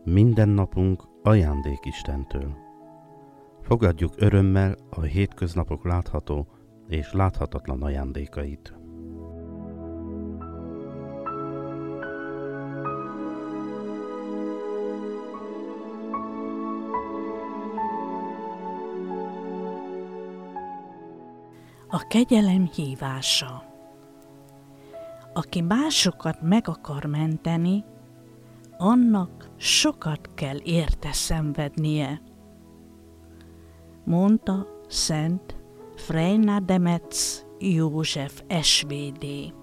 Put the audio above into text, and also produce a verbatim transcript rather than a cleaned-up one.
Minden napunk ajándék Istentől. Fogadjuk örömmel a hétköznapok látható és láthatatlan ajándékait. A kegyelem hívása. Aki másokat meg akar menteni, annak sokat kell érte szenvednie, mondta Szent Frejna Demetz József es vé dé.